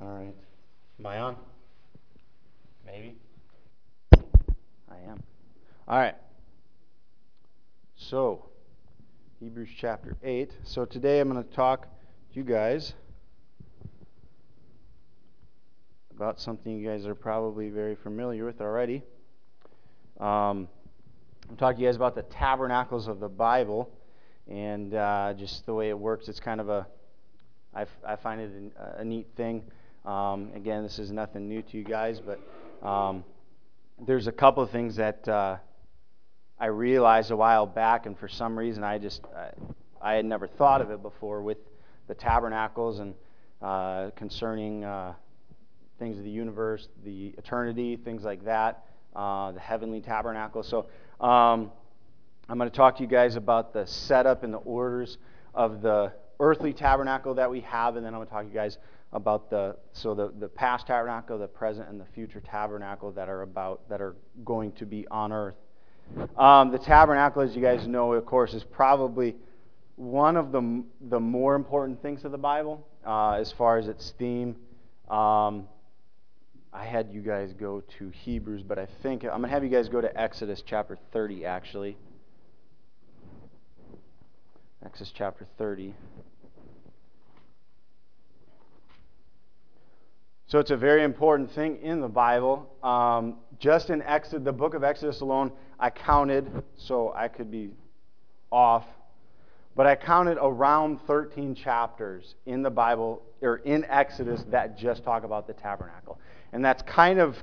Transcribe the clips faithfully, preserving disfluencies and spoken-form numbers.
All right. Am I on? Maybe. I am. All right. So, Hebrews chapter eight. So today I'm going to talk to you guys about something you guys are probably very familiar with already. Um, I'm talking to you guys about the tabernacles of the Bible, and uh, just the way it works. It's kind of a, I, f- I find it a, a neat thing. Um, again, this is nothing new to you guys, but um, there's a couple of things that uh, I realized a while back, and for some reason I just I, I had never thought of it before with the tabernacles and uh, concerning uh, things of the universe, the eternity, things like that, uh, the heavenly tabernacle. So um, I'm going to talk to you guys about the setup and the orders of the earthly tabernacle that we have, and then I'm going to talk to you guys about the so the, the past tabernacle, the present, and the future tabernacle that are about that are going to be on earth. Um, the tabernacle, as you guys know, of course, is probably one of the the more important things of the Bible uh, as far as its theme. Um, I had you guys go to Hebrews, but I think I'm going to have you guys go to Exodus chapter thirty, actually. Exodus chapter thirty. So it's a very important thing in the Bible. Um, just in Exodus, the book of Exodus alone, I counted, so I could be off, but I counted around thirteen chapters in the Bible, or in Exodus, that just talk about the tabernacle. And that's kind of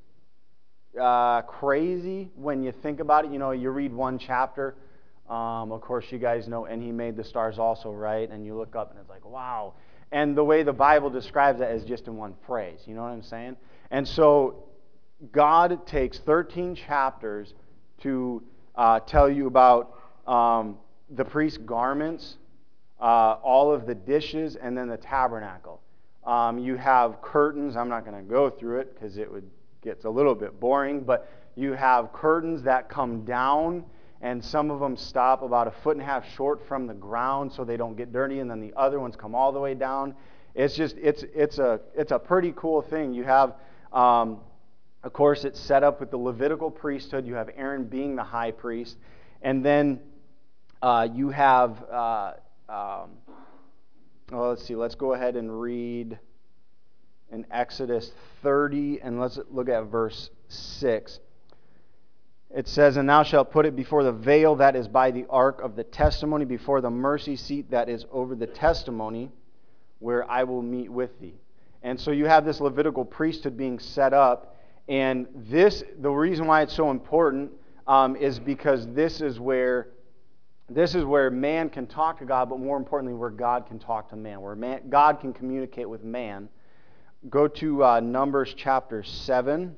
uh, crazy when you think about it. You know, you read one chapter, um, of course you guys know, and he made the stars also, right? And you look up and it's like, wow. And the way the Bible describes that is just in one phrase. You know what I'm saying? And so God takes thirteen chapters to uh, tell you about um, the priest's garments, uh, all of the dishes, and then the tabernacle. Um, you have curtains. I'm not going to go through it because it would get a little bit boring, but you have curtains that come down, and some of them stop about a foot and a half short from the ground so they don't get dirty, and then the other ones come all the way down. It's just, it's it's a it's a pretty cool thing. You have, um, of course, it's set up with the Levitical priesthood. You have Aaron being the high priest, and then uh, you have, uh, um, well, let's see, let's go ahead and read in Exodus thirty, and let's look at verse six. It says, "And thou shalt put it before the veil that is by the ark of the testimony, before the mercy seat that is over the testimony, where I will meet with thee." And so you have this Levitical priesthood being set up, and this, the reason why it's so important um, is because this is where this is where man can talk to God, but more importantly, where God can talk to man, where man, God can communicate with man. Go to uh, Numbers chapter seven.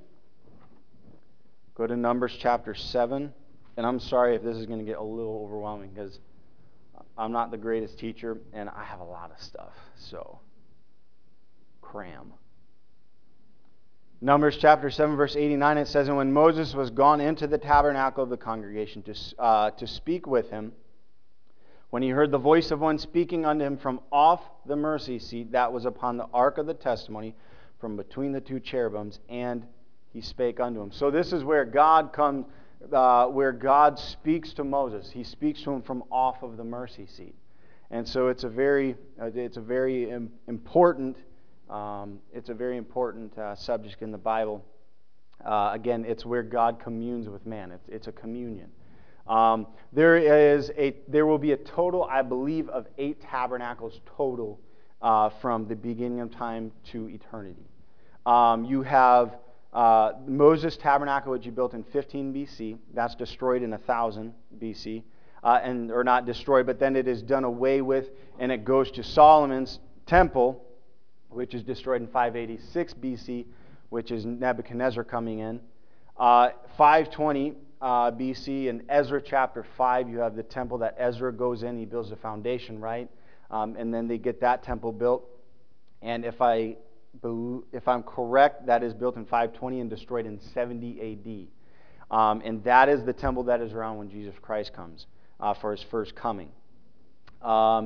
Go to Numbers chapter seven. And I'm sorry if this is going to get a little overwhelming because I'm not the greatest teacher and I have a lot of stuff. So, cram. Numbers chapter seven, verse eighty-nine, it says, "And when Moses was gone into the tabernacle of the congregation to, uh, to speak with him, when he heard the voice of one speaking unto him from off the mercy seat that was upon the ark of the testimony, from between the two cherubims, and he spake unto him." So this is where God comes, uh, where God speaks to Moses. He speaks to him from off of the mercy seat, and so it's a very, uh, it's a very im- important, um, it's a very important uh, subject in the Bible. Uh, again, it's where God communes with man. It's it's a communion. Um, there is a there will be a total, I believe, of eight tabernacles total uh, from the beginning of time to eternity. Um, you have uh, Moses' tabernacle, which he built in fifteen B C. That's destroyed in one thousand B C. Uh, and or not destroyed, but then it is done away with, and it goes to Solomon's temple, which is destroyed in five eighty-six B C, which is Nebuchadnezzar coming in. Uh, five twenty uh, B C in Ezra chapter five, you have the temple that Ezra goes in. He builds the foundation, right? Um, and then they get that temple built. And if I if I'm correct, that is built in five twenty and destroyed in seventy A D. Um, and that is the temple that is around when Jesus Christ comes uh, for his first coming. Um,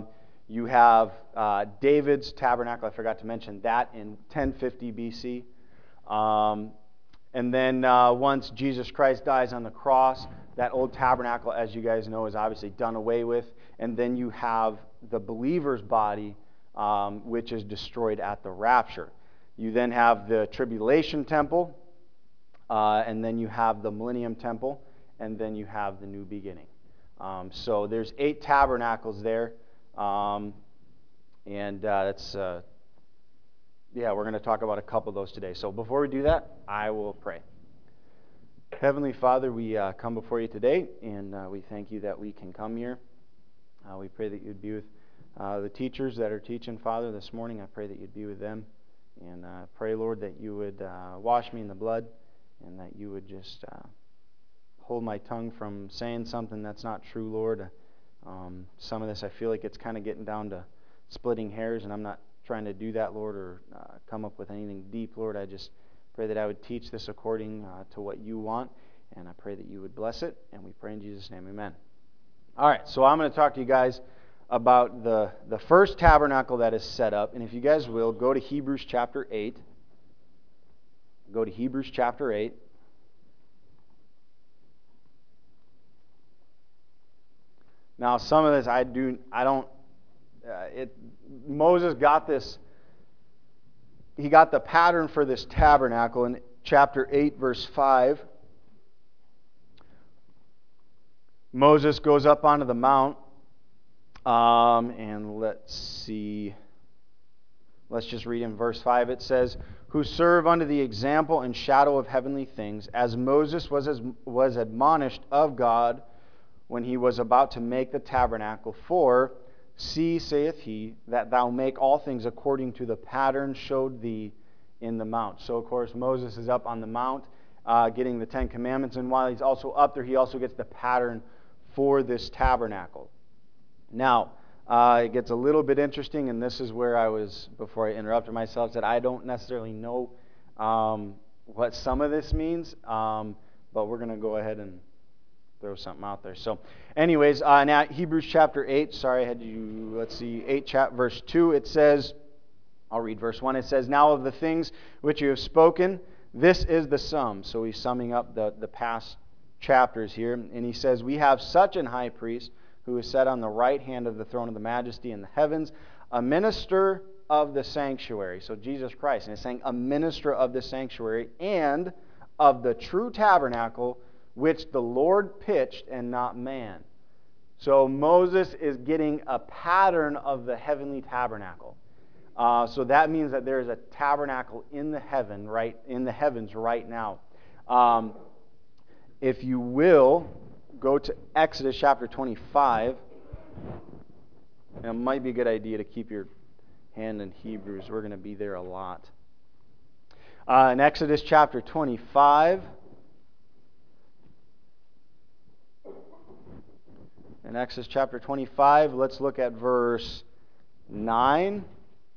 You have uh, David's tabernacle. I forgot to mention that in ten fifty B C. Um, and then uh, once Jesus Christ dies on the cross, that old tabernacle, as you guys know, is obviously done away with. And then you have the believer's body, um, which is destroyed at the rapture. You then have the tribulation temple, uh, and then you have the millennium temple, and then you have the new beginning. Um, so there's eight tabernacles there. Um, and uh, that's, uh, yeah, we're going to talk about a couple of those today. So before we do that, I will pray. Heavenly Father, we uh, come before you today, and uh, we thank you that we can come here. Uh, we pray that you'd be with uh, the teachers that are teaching, Father, this morning. I pray that you'd be with them. And uh, pray, Lord, that you would uh, wash me in the blood, and that you would just uh, hold my tongue from saying something that's not true, Lord. Um, some of this I feel like it's kind of getting down to splitting hairs, and I'm not trying to do that, Lord, or uh, come up with anything deep, Lord. I just pray that I would teach this according uh, to what you want, and I pray that you would bless it, and we pray in Jesus' name, amen. All right, so I'm going to talk to you guys about the, the first tabernacle that is set up, and if you guys will, go to Hebrews chapter eight. Go to Hebrews chapter eight. Now, some of this I do, I don't, uh, it, Moses got this, he got the pattern for this tabernacle in chapter eight, verse five. Moses goes up onto the mount, um, and let's see, let's just read in verse five. It says, who serve under the example and shadow of heavenly things, as Moses was, as, was admonished of God when he was about to make the tabernacle. For, see, saith he, that thou make all things according to the pattern showed thee in the mount. So, of course, Moses is up on the mount uh, getting the Ten Commandments, and while he's also up there, he also gets the pattern for this tabernacle. Now, uh, it gets a little bit interesting, and this is where I was, before I interrupted myself, that I don't necessarily know um, what some of this means, um, but we're going to go ahead and throw something out there. So, anyways, uh, now Hebrews chapter eight. Sorry, I had you. Let's see, eight, chap, verse two. It says, I'll read verse one. It says, now of the things which you have spoken, this is the sum. So he's summing up the the past chapters here, and he says, we have such an high priest who is set on the right hand of the throne of the majesty in the heavens, a minister of the sanctuary. So Jesus Christ, and it's saying a minister of the sanctuary and of the true tabernacle, which the Lord pitched and not man. So Moses is getting a pattern of the heavenly tabernacle. Uh, so that means that there is a tabernacle in the heaven, right in the heavens right now. Um, if you will, go to Exodus chapter twenty-five. And it might be a good idea to keep your hand in Hebrews. We're going to be there a lot. Uh, in Exodus chapter twenty-five. In Exodus chapter twenty-five, let's look at verse nine.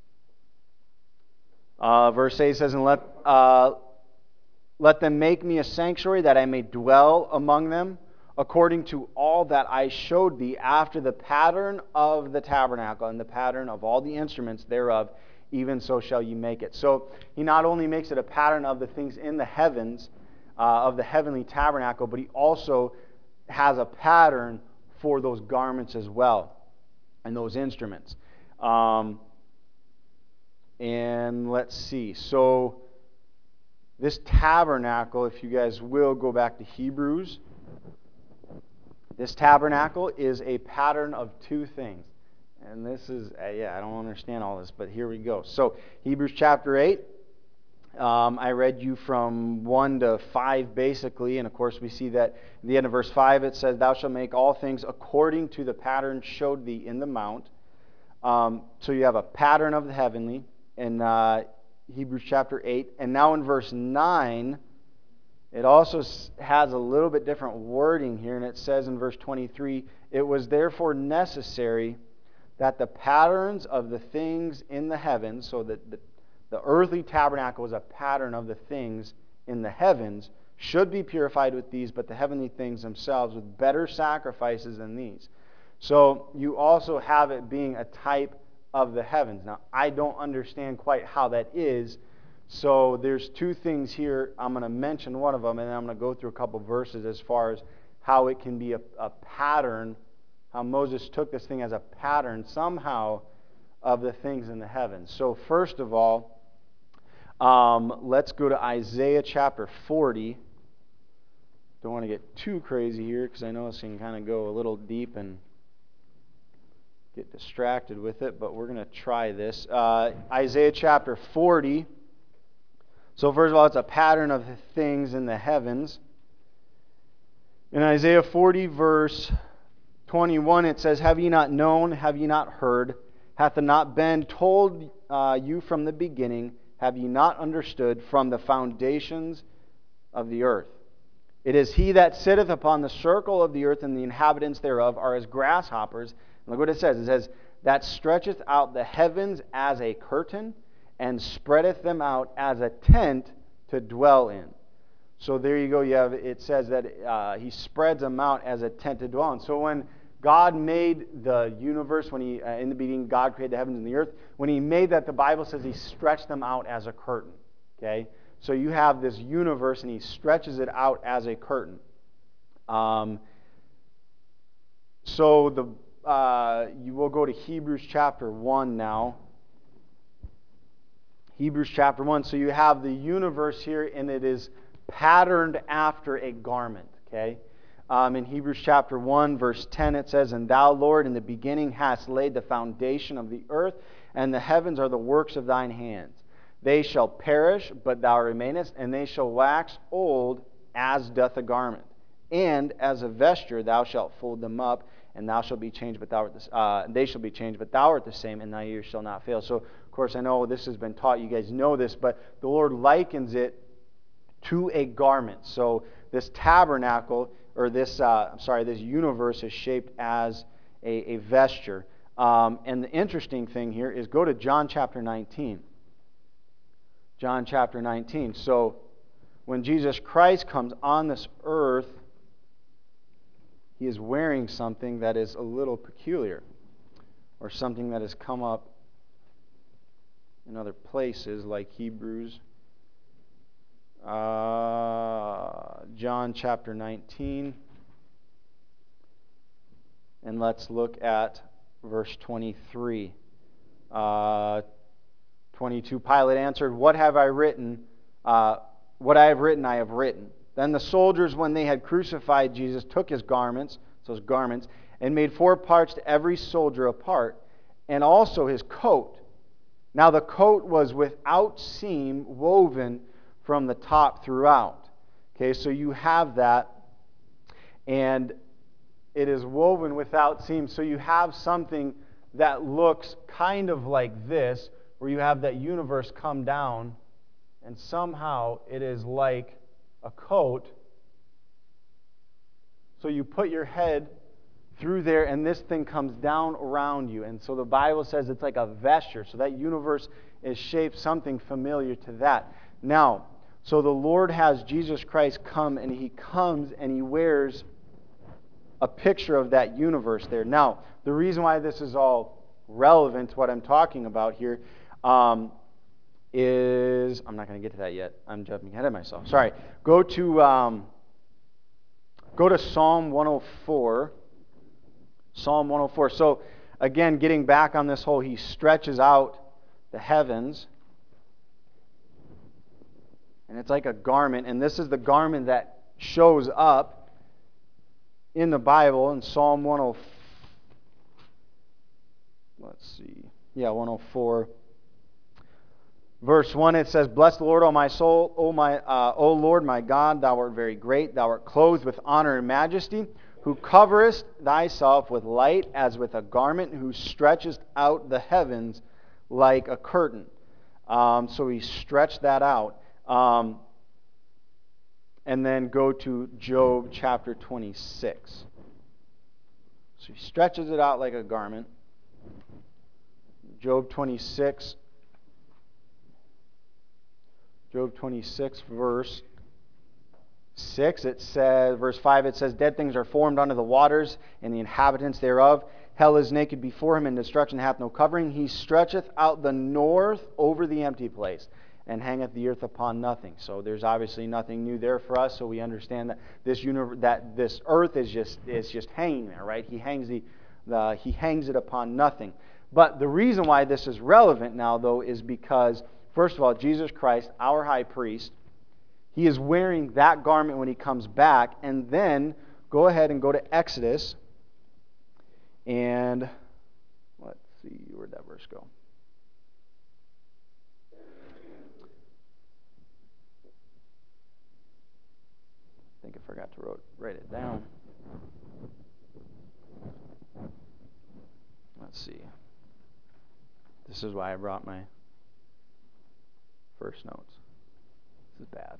Uh, verse eight says, and let, uh, let them make me a sanctuary that I may dwell among them, according to all that I showed thee after the pattern of the tabernacle and the pattern of all the instruments thereof, even so shall you make it. So he not only makes it a pattern of the things in the heavens, uh, of the heavenly tabernacle, but he also has a pattern for those garments as well, and those instruments. Um, and let's see. So this tabernacle, if you guys will go back to Hebrews, this tabernacle is a pattern of two things. And this is, uh, yeah, I don't understand all this, but here we go. So Hebrews chapter eight. Um, I read you from one to five basically, and of course we see that at the end of verse five it says, thou shalt make all things according to the pattern showed thee in the mount. Um, so you have a pattern of the heavenly in uh, Hebrews chapter eight. And now in verse nine, it also has a little bit different wording here, and it says in verse twenty-three, it was therefore necessary that the patterns of the things in the heavens, so that the The earthly tabernacle was a pattern of the things in the heavens, should be purified with these, but the heavenly things themselves with better sacrifices than these. So you also have it being a type of the heavens. Now, I don't understand quite how that is. So there's two things here. I'm going to mention one of them, and then I'm going to go through a couple verses as far as how it can be a, a pattern, how Moses took this thing as a pattern somehow of the things in the heavens. So first of all, um, let's go to Isaiah chapter forty. Don't want to get too crazy here because I know this can kind of go a little deep and get distracted with it, but we're going to try this. Uh, Isaiah chapter forty. So first of all, it's a pattern of the things in the heavens. In Isaiah forty, verse twenty-one, it says, "Have ye not known? Have ye not heard? Hath it not been told uh, you from the beginning? Have ye not understood from the foundations of the earth? It is he that sitteth upon the circle of the earth, and the inhabitants thereof are as grasshoppers." And look what it says. It says, "That stretcheth out the heavens as a curtain, and spreadeth them out as a tent to dwell in." So there you go. You have, it says that uh, he spreads them out as a tent to dwell in. So when God made the universe, when he, uh, in the beginning, God created the heavens and the earth, when he made that, the Bible says he stretched them out as a curtain. Okay? So you have this universe, and he stretches it out as a curtain. Um, so the uh, you will go to Hebrews chapter one now. Hebrews chapter one. So you have the universe here, and it is patterned after a garment. Okay? Um, in Hebrews chapter one, verse ten, it says, "And thou, Lord, in the beginning hast laid the foundation of the earth, and the heavens are the works of thine hands. They shall perish, but thou remainest, and they shall wax old as doth a garment. And as a vesture thou shalt fold them up, and thou shalt be changed, but thou art the, uh, they shall be changed, but thou art the same, and thy years shall not fail." So, of course, I know this has been taught. You guys know this, but the Lord likens it to a garment. So this tabernacle, or this, uh, I'm sorry, this universe is shaped as a, a vesture. Um, and the interesting thing here is go to John chapter nineteen. John chapter nineteen. So when Jesus Christ comes on this earth, he is wearing something that is a little peculiar, or something that has come up in other places like Hebrews. Uh, John chapter nineteen. And let's look at verse twenty-three. Uh, twenty-two, Pilate answered, "What have I written? Uh, what I have written, I have written." Then the soldiers, when they had crucified Jesus, took his garments, so his garments, and made four parts to every soldier a part, and also his coat. Now the coat was without seam, woven from the top throughout. Okay, so you have that, and it is woven without seam. So you have something that looks kind of like this, where you have that universe come down, and somehow it is like a coat. So you put your head through there, and this thing comes down around you. And so the Bible says it's like a vesture. So that universe is shaped something familiar to that. Now, so the Lord has Jesus Christ come, and he comes and he wears a picture of that universe there. Now, the reason why this is all relevant to what I'm talking about here um, is, I'm not going to get to that yet. I'm jumping ahead of myself. Sorry. Go to um, go to Psalm one oh four. Psalm one oh four. So, again, getting back on this whole, he stretches out the heavens. And it's like a garment. And this is the garment that shows up in the Bible in Psalm one oh four. Let's see. Yeah, one oh four. Verse one, it says, "Bless the Lord, O my soul, O my, uh, O Lord, my God, thou art very great. Thou art clothed with honor and majesty, who coverest thyself with light as with a garment, who stretchest out the heavens like a curtain." Um, so he stretched that out. Um, and then go to Job chapter twenty-six. So he stretches it out like a garment. Job twenty-six. Job twenty-six, verse six, it says, verse five, it says, dead things are formed under the waters, and the inhabitants thereof. Hell is naked before him, and destruction hath no covering. He stretcheth out the north over the empty place, and hangeth the earth upon nothing. So there's obviously nothing new there for us, so we understand that this universe, that this earth is just is just hanging there, right? He hangs the, the he hangs it upon nothing. But the reason why this is relevant now, though, is because, first of all, Jesus Christ, our high priest, he is wearing that garment when he comes back. And then go ahead and go to Exodus. And let's see, where'd that verse go? I think I forgot to wrote, write it down. Let's see. This is why I brought my first notes. This is bad.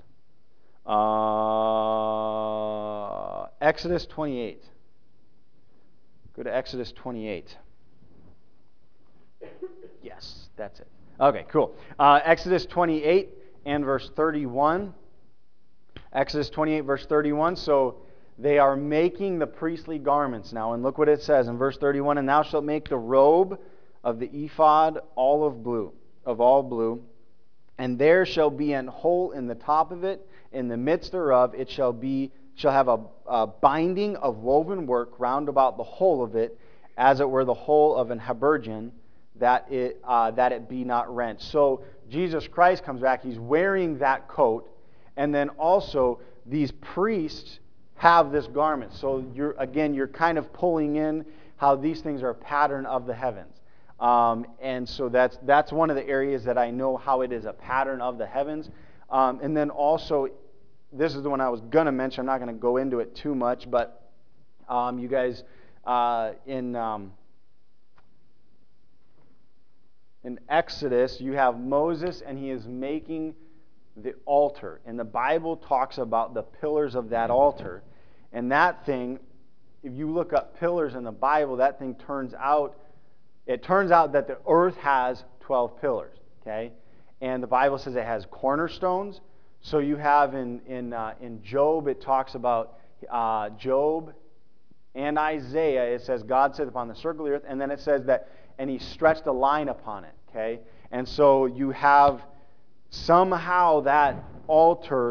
Uh, Exodus twenty-eight. Go to Exodus twenty-eight. Yes, that's it. Okay, cool. Uh, Exodus twenty-eight and verse thirty-one. Exodus twenty-eight, verse thirty-one. So they are making the priestly garments now. And look what it says in verse thirty-one. And thou shalt make the robe of the ephod olive blue, of all blue. And there shall be an hole in the top of it, in the midst thereof it shall be shall have a, a binding of woven work round about the whole of it, as it were the whole of an habergeon, that it uh, that it be not rent. So Jesus Christ comes back. He's wearing that coat, and then also these priests have this garment. So you're again you're kind of pulling in how these things are a pattern of the heavens. Um, and so that's that's one of the areas that I know how it is a pattern of the heavens. Um, and then also, this is the one I was going to mention. I'm not going to go into it too much, but um, you guys, uh, in um, in Exodus, you have Moses, and he is making the altar. And the Bible talks about the pillars of that altar. And that thing, if you look up pillars in the Bible, that thing turns out, it turns out that the earth has twelve pillars, okay? And the Bible says it has cornerstones. So you have in in uh, in Job, it talks about uh, Job and Isaiah. It says God sat upon the circle of the earth, and then it says that, and he stretched a line upon it, okay? And so you have somehow that altar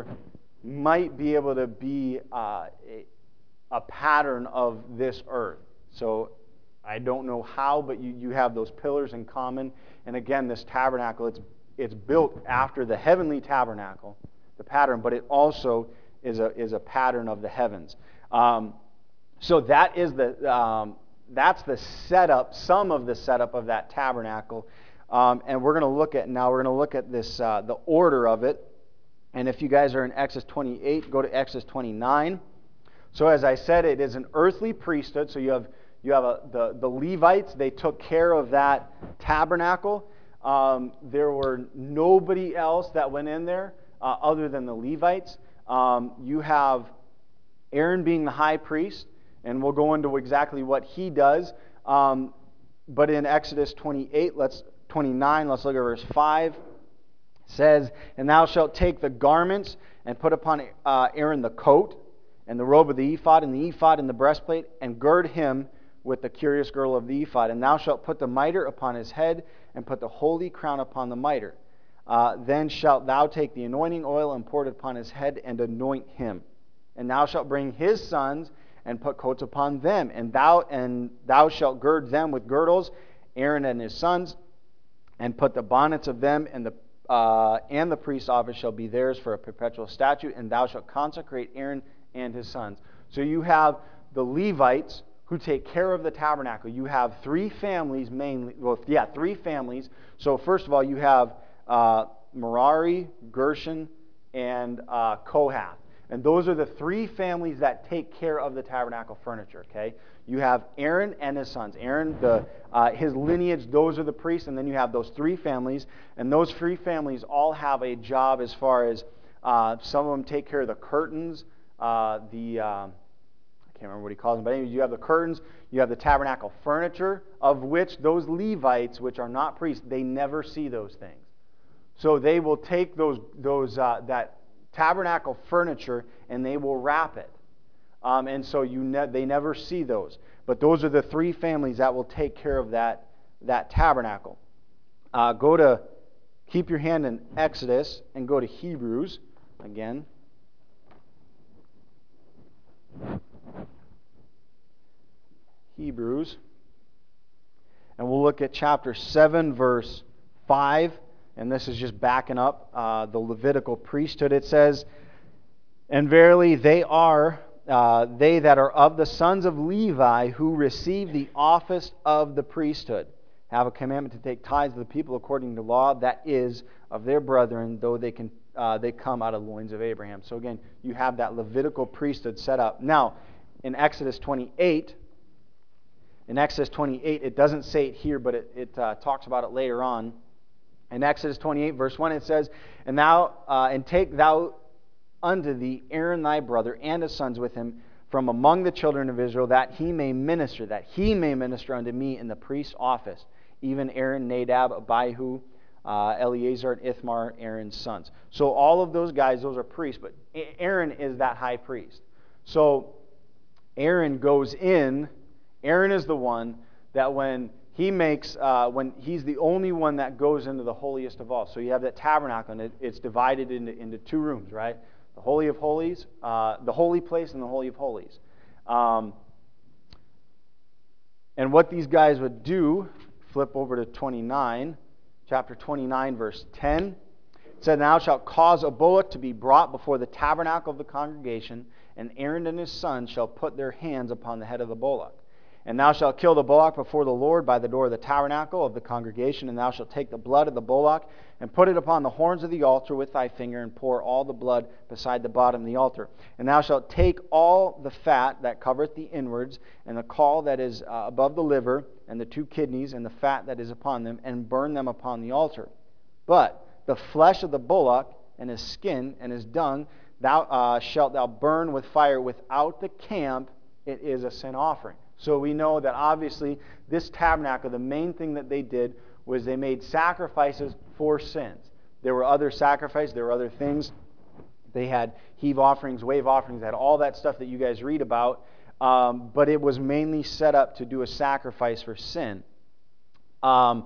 might be able to be uh, a, a pattern of this earth. So I don't know how, but you, you have those pillars in common. And again, this tabernacle, it's it's built after the heavenly tabernacle, the pattern, but it also is a is a pattern of the heavens. Um, so that is the um, that's the setup, some of the setup of that tabernacle. Um, and we're going to look at now. We're going to look at this uh, the order of it. And if you guys are in Exodus twenty-eight, go to Exodus twenty-nine. So as I said, it is an earthly priesthood. So you have You have a, the, the Levites, they took care of that tabernacle. Um, there were nobody else that went in there uh, other than the Levites. Um, you have Aaron being the high priest, and we'll go into exactly what he does. Um, but in Exodus twenty-eight, let's twenty-nine, let's look at verse five. It says, and thou shalt take the garments and put upon uh, Aaron the coat and the robe of the ephod and the ephod and the breastplate, and gird him with the curious girdle of the ephod. And thou shalt put the mitre upon his head, and put the holy crown upon the mitre. Uh, then shalt thou take the anointing oil and pour it upon his head, and anoint him. And thou shalt bring his sons, and put coats upon them. And thou and thou shalt gird them with girdles, Aaron and his sons, and put the bonnets of them, and the uh, and the priest's office shall be theirs for a perpetual statute. And thou shalt consecrate Aaron and his sons. So you have the Levites who take care of the tabernacle. You have three families mainly, well, yeah, three families. So first of all, you have uh, Merari, Gershon, and uh, Kohath. And those are the three families that take care of the tabernacle furniture, okay? You have Aaron and his sons. Aaron, the uh, his lineage, those are the priests, and then you have those three families. And those three families all have a job as far as uh, some of them take care of the curtains, uh, the... Uh, I can't remember what he calls them, but anyway, you have the curtains, you have the tabernacle furniture, of which those Levites, which are not priests, they never see those things. So they will take those those uh, that tabernacle furniture, and they will wrap it. Um, and so you ne- they never see those. But those are the three families that will take care of that, that tabernacle. Uh, go to, keep your hand in Exodus and go to Hebrews again. Hebrews. And we'll look at chapter seven, verse five. And this is just backing up uh, the Levitical priesthood. It says, "And verily they are, uh, they that are of the sons of Levi, who receive the office of the priesthood, have a commandment to take tithes of the people according to law, that is, of their brethren, though they can uh, they come out of the loins of Abraham." So again, you have that Levitical priesthood set up. Now, in Exodus twenty-eight, in Exodus twenty-eight, it doesn't say it here, but it, it uh, talks about it later on. In Exodus twenty-eight, verse one, it says, "And thou uh, and take thou unto thee Aaron thy brother and his sons with him from among the children of Israel, that he may minister, that he may minister unto me in the priest's office, even Aaron, Nadab, Abihu, uh, Eleazar, and Ithamar, Aaron's sons." So all of those guys, those are priests, but Aaron is that high priest. So Aaron goes in. Aaron is the one that when he makes, uh, when he's the only one that goes into the holiest of all. So you have that tabernacle, and it, it's divided into, into two rooms, right? The Holy of Holies, uh, the holy place, and the Holy of Holies. Um, and what these guys would do, flip over to twenty-nine, chapter twenty-nine, verse ten. It said, "Thou shalt cause a bullock to be brought before the tabernacle of the congregation, and Aaron and his sons shall put their hands upon the head of the bullock. And thou shalt kill the bullock before the Lord by the door of the tabernacle of the congregation, and thou shalt take the blood of the bullock and put it upon the horns of the altar with thy finger, and pour all the blood beside the bottom of the altar. And thou shalt take all the fat that covereth the inwards, and the caul that is uh, above the liver, and the two kidneys, and the fat that is upon them, and burn them upon the altar. But the flesh of the bullock, and his skin, and his dung, thou uh, shalt thou burn with fire without the camp. It is a sin offering." So we know that obviously this tabernacle, the main thing that they did was they made sacrifices for sins. There were other sacrifices, there were other things. They had heave offerings, wave offerings, they had all that stuff that you guys read about. Um, but it was mainly set up to do a sacrifice for sin. Um,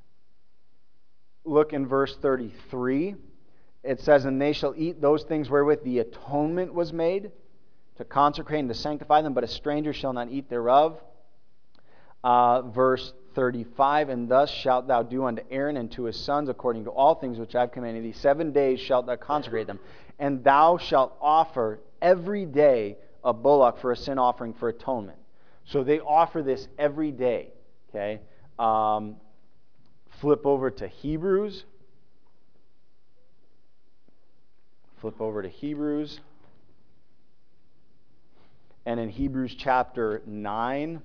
look in verse thirty-three. It says, "And they shall eat those things wherewith the atonement was made, to consecrate and to sanctify them, but a stranger shall not eat thereof." Uh, verse thirty-five, "And thus shalt thou do unto Aaron and to his sons according to all things which I have commanded thee. Seven days shalt thou consecrate them. And thou shalt offer every day a bullock for a sin offering for atonement." So they offer this every day. Okay. Um, flip over to Hebrews. Flip over to Hebrews. And in Hebrews chapter nine,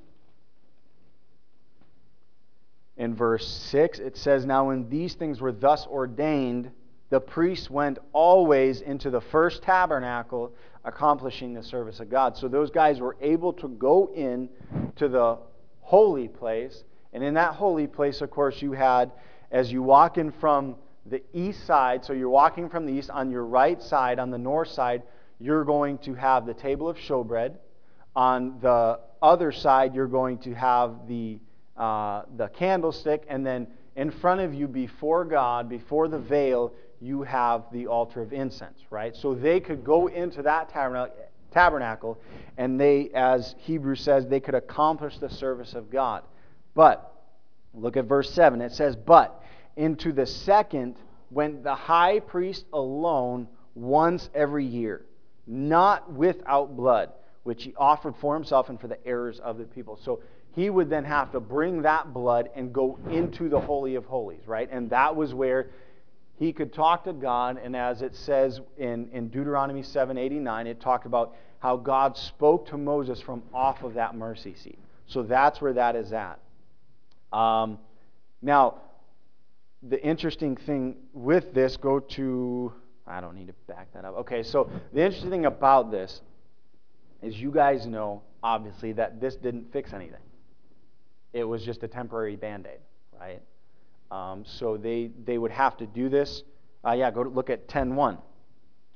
in verse six, it says, "Now when these things were thus ordained, the priests went always into the first tabernacle, accomplishing the service of God." So those guys were able to go in to the holy place. And in that holy place, of course, you had, as you walk in from the east side, so you're walking from the east, on your right side, on the north side, you're going to have the table of showbread. On the other side, you're going to have the uh, the candlestick, and then in front of you, before God, before the veil, you have the altar of incense, right? So they could go into that tabernacle, and they, as Hebrews says, they could accomplish the service of God. But look at verse seven. It says, "But into the second went the high priest alone once every year, not without blood, which he offered for himself and for the errors of the people." So he would then have to bring that blood and go into the Holy of Holies, right? And that was where he could talk to God. And as it says in, in Deuteronomy seven eighty-nine, it talked about how God spoke to Moses from off of that mercy seat. So that's where that is at. Um, now, the interesting thing with this, go to, I don't need to back that up. Okay, so the interesting thing about this is you guys know, obviously, that this didn't fix anything. It was just a temporary Band-Aid, right? Um, so they they would have to do this. Uh, yeah, go to look at ten one.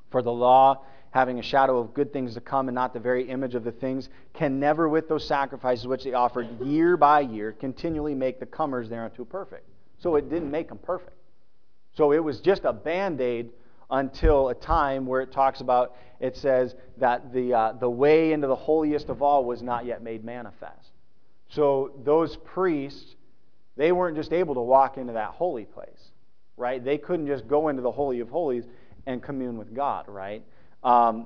For the law, having a shadow of good things to come and not the very image of the things, can never with those sacrifices which they offered year by year continually make the comers thereunto perfect. So it didn't make them perfect. So it was just a Band-Aid until a time where it talks about, it says that the uh, the way into the holiest of all was not yet made manifest. So those priests, they weren't just able to walk into that holy place, right? They couldn't just go into the Holy of Holies and commune with God, right? Um,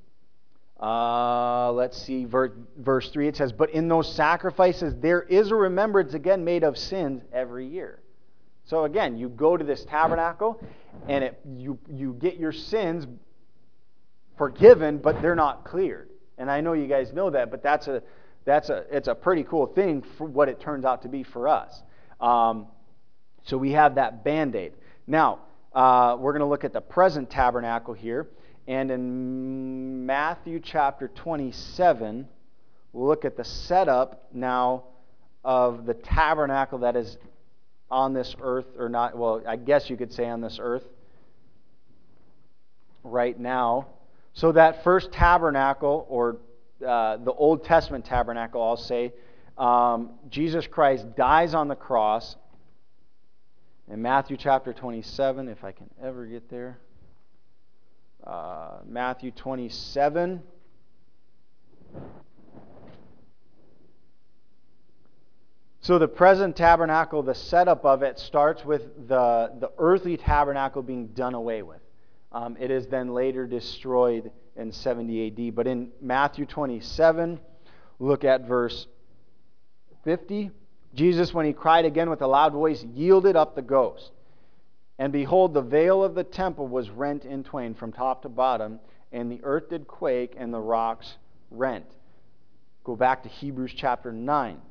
uh, let's see, verse, verse three, it says, but in those sacrifices there is a remembrance again made of sins every year. So again, you go to this tabernacle and it, you, you get your sins forgiven, but they're not cleared. And I know you guys know that, but that's a that's a it's a pretty cool thing for what it turns out to be for us. Um, so we have that Band-Aid. Now, uh, we're going to look at the present tabernacle here. And in Matthew chapter twenty-seven, we'll look at the setup now of the tabernacle that is on this earth, or not, well, I guess you could say on this earth right now. So that first tabernacle, or uh, the Old Testament tabernacle, I'll say, um, Jesus Christ dies on the cross. In Matthew chapter twenty-seven, if I can ever get there. Uh, Matthew twenty-seven. So the present tabernacle, the setup of it starts with the, the earthly tabernacle being done away with. Um, it is then later destroyed in seventy A D. But in Matthew twenty-seven, look at verse fifty. Jesus, when he cried again with a loud voice, yielded up the ghost. And behold, the veil of the temple was rent in twain from top to bottom, and the earth did quake, and the rocks rent. Go back to Hebrews chapter nine.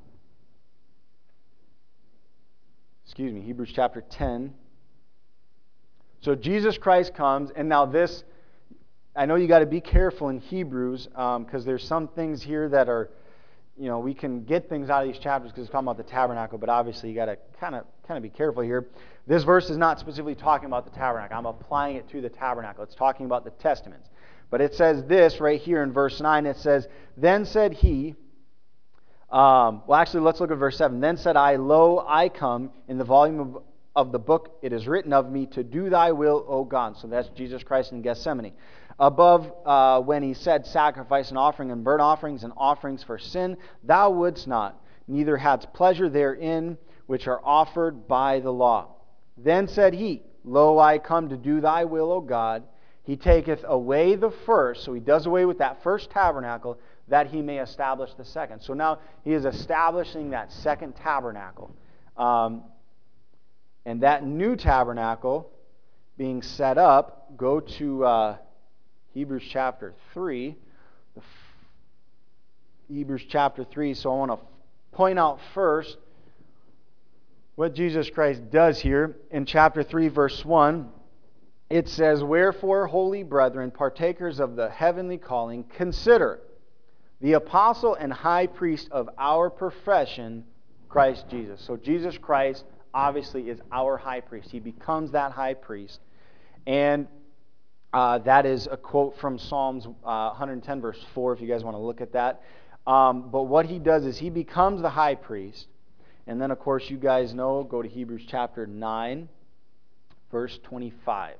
Excuse me, Hebrews chapter ten. So Jesus Christ comes, and now this, I know you got to be careful in Hebrews, because um, there's some things here that are, you know, we can get things out of these chapters because it's talking about the tabernacle, but obviously you got to kind of kind of be careful here. This verse is not specifically talking about the tabernacle. I'm applying it to the tabernacle. It's talking about the testaments. But it says this right here in verse nine. It says, then said he, um, well actually let's look at verse seven. Then said I, lo, I come, in the volume of, of the book it is written of me, to do thy will, O God. So that's Jesus Christ in Gethsemane. Above, uh, when he said, sacrifice and offering and burnt offerings and offerings for sin, thou wouldst not, neither hadst pleasure therein, which are offered by the law. Then said he, lo, I come to do thy will, O God. He taketh away the first, so he does away with that first tabernacle, that he may establish the second. So now he is establishing that second tabernacle. Um, and that new tabernacle being set up, go to uh, Hebrews chapter three. The f- Hebrews chapter three. So I want to point out first what Jesus Christ does here. In chapter three, verse one, it says, wherefore, holy brethren, partakers of the heavenly calling, consider the apostle and high priest of our profession, Christ Jesus. So Jesus Christ obviously is our high priest. He becomes that high priest. And uh, that is a quote from Psalms uh, one ten, verse four, if you guys want to look at that. Um, but what he does is he becomes the high priest. And then, of course, you guys know, go to Hebrews chapter nine, verse twenty-five.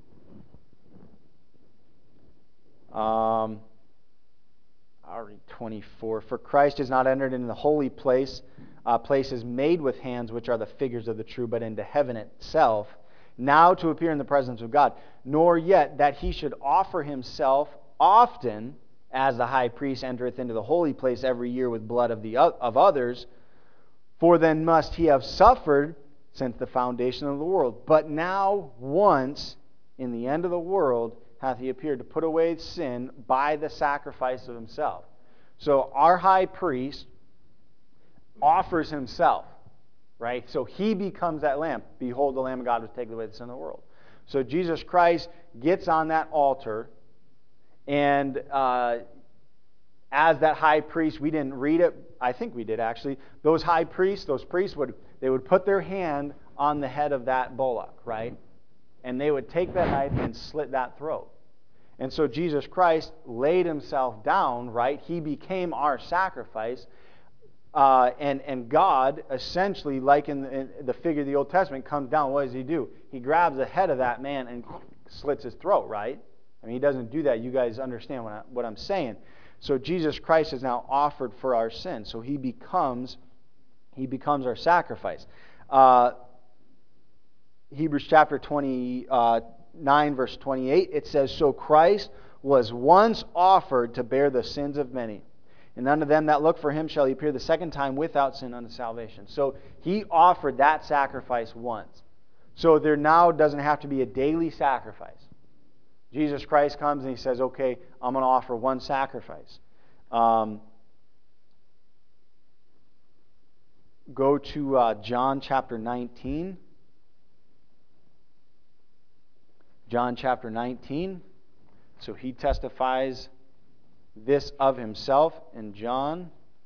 Um... I'll read twenty-four. For Christ is not entered into the holy place, uh, places made with hands, which are the figures of the true, but into heaven itself, now to appear in the presence of God. Nor yet that he should offer himself often, as the high priest entereth into the holy place every year with blood of the of others. For then must he have suffered since the foundation of the world. But now once, in the end of the world, hath he appeared to put away sin by the sacrifice of himself. So our high priest offers himself, right? So he becomes that lamb. Behold, the Lamb of God who taketh away the sin of the world. So Jesus Christ gets on that altar, and uh, as that high priest, we didn't read it, I think we did actually, those high priests, those priests, would they would put their hand on the head of that bullock, right? And they would take that knife and slit that throat. And so Jesus Christ laid himself down, right? He became our sacrifice. Uh, and, and God, essentially, like in the, in the figure of the Old Testament, comes down. What does he do? He grabs the head of that man and slits his throat, right? I mean, he doesn't do that. You guys understand what, I, what I'm saying. So Jesus Christ is now offered for our sin. So he becomes, he becomes our sacrifice. Uh, Hebrews chapter twenty-nine, verse twenty-eight, it says, "So Christ was once offered to bear the sins of many. And unto them that look for him shall he appear the second time without sin unto salvation." So he offered that sacrifice once. So there now doesn't have to be a daily sacrifice. Jesus Christ comes and he says, okay, I'm going to offer one sacrifice. Um, go to uh, John chapter nineteen. John chapter nineteen. So he testifies this of himself in John.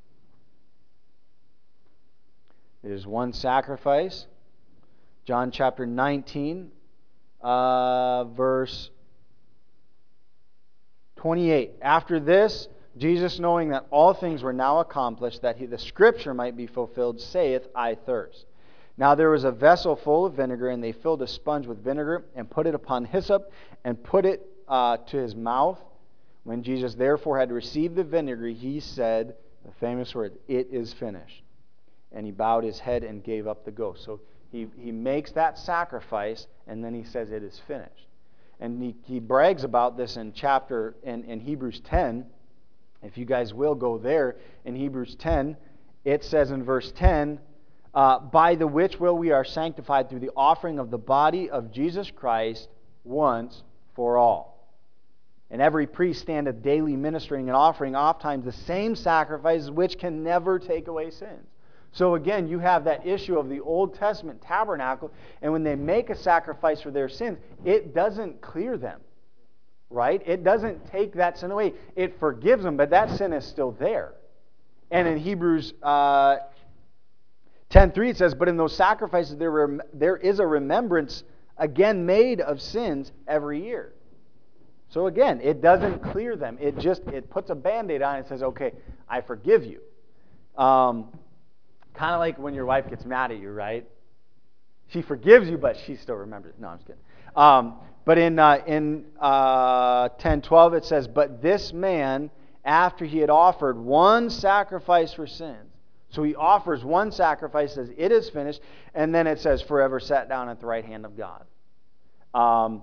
There's one sacrifice. John chapter nineteen, uh, verse twenty-eight. "After this, Jesus, knowing that all things were now accomplished, that he, the scripture might be fulfilled, saith, I thirst. Now there was a vessel full of vinegar, and they filled a sponge with vinegar, and put it upon hyssop, and put it uh, to his mouth. When Jesus therefore had received the vinegar, he said the famous word, It is finished. And he bowed his head and gave up the ghost." So he, he makes that sacrifice, and then he says, it is finished. And he, he brags about this in chapter, in, in Hebrews ten. If you guys will go there, in Hebrews ten, it says in verse ten, uh, "By the which will we are sanctified through the offering of the body of Jesus Christ once for all. And every priest standeth daily ministering and offering oftentimes the same sacrifices which can never take away sins." So again, you have that issue of the Old Testament tabernacle, and when they make a sacrifice for their sins, it doesn't clear them, right? It doesn't take that sin away. It forgives them, but that sin is still there. And in Hebrews uh, ten three it says, "But in those sacrifices there, rem- there is a remembrance again made of sins every year." So again, it doesn't clear them. It just, it puts a Band-Aid on it and says, okay, I forgive you. Um, kind of like when your wife gets mad at you, right? She forgives you, but she still remembers. No, I'm just kidding. Um, but in uh, in uh, ten twelve it says, "But this man, after he had offered one sacrifice for sins," so he offers one sacrifice, says, "It is finished," and then it says, "forever sat down at the right hand of God." Um,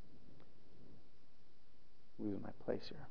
losing my place here.